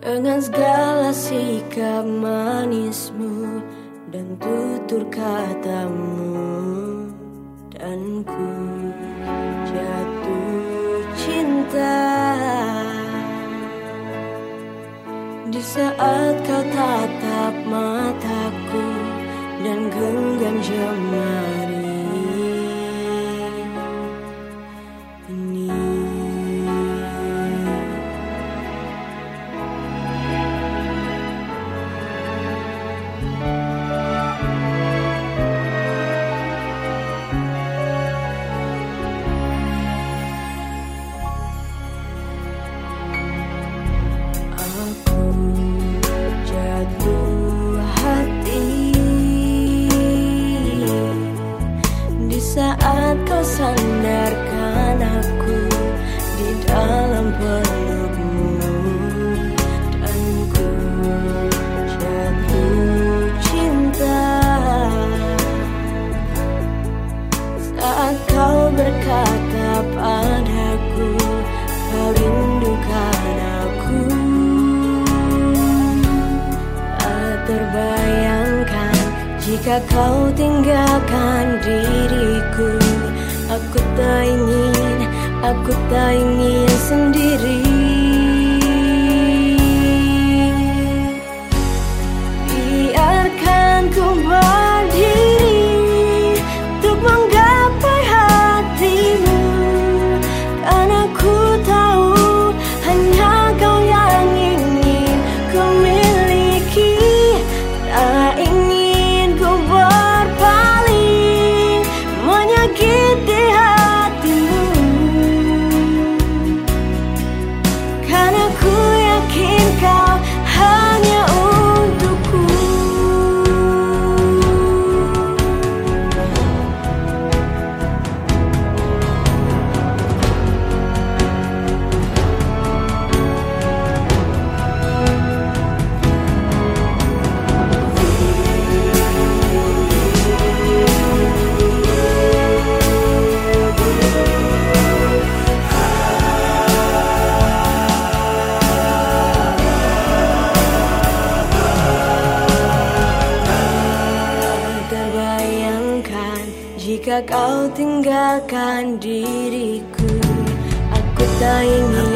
Dengan segala sikap manismu dan tutur katamu, dan ku jatuh cinta. Di saat kau tatap mataku dan genggam jemari ini, aku jatuh hati di saat kau sandarkan aku di dalam pelukmu, dan ku jatuh cinta saat kau berkata padaku kau rindukan aku. Tak terbayangkan jika kau tinggalkan diriku. Aku tak ingin sendiri. Biarkan ku berdiri untuk menggapai hatimu, karena ku tahu hanya kau yang ingin ku miliki. Tak ingin ku berpaling menyakiti hatimu, karena ku yakin kau hanya untukku. Jika kau tinggalkan diriku, aku tak ingin